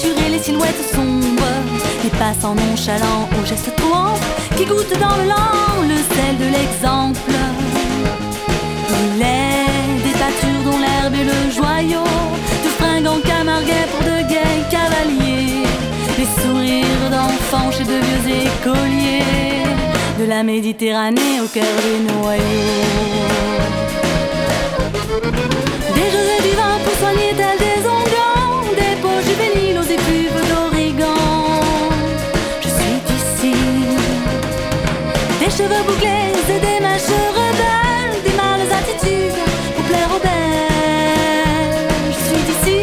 démesurer les silhouettes sombres, les passants nonchalants aux gestes trouants, qui goûtent dans le lent le sel de l'exemple. Il est des pâtures dont l'herbe est le joyau, de fringants camarguais pour de gais cavaliers, les sourires d'enfants chez de vieux écoliers, de la Méditerranée au cœur des noyaux. Des jeux et du vin pour soigner tels des onguents, des peaux juvéniles aux effluves d'origan. Je suis d'ici, des cheveux bouclés et des mèches rebelles, des mâles attitudes pour plaire aux belles. Je suis d'ici.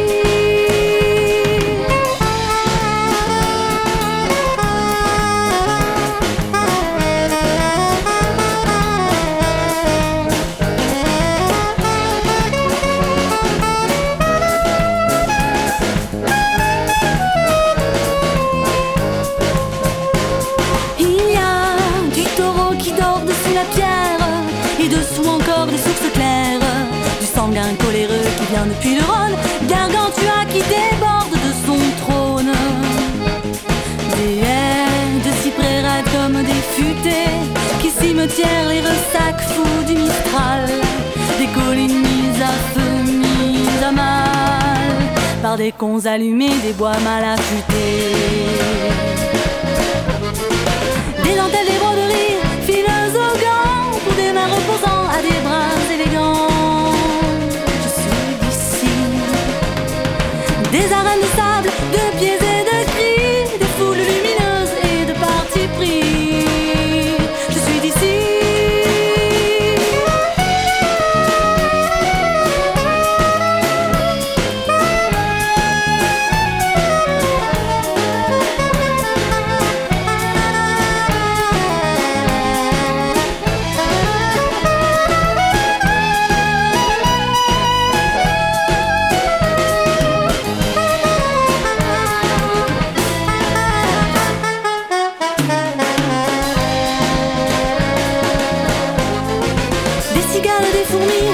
Un coléreux qui vient depuis le Rhône, Gargantua qui déborde de son trône. Des haies de cyprès raides comme des futaies, qui cimetièrent les ressacs fous du Mistral, des collines mises à feu, mises à mal, par des cons allumés, des bois mal affûtés. Des dentelles, des broderies, fileuses aux gants, pour des mains reposant à des bras élégants. Des arènes de sable, de pieds et de cris, des foules lumineuses et de parti pris. Je suis d'ici. Des fourmis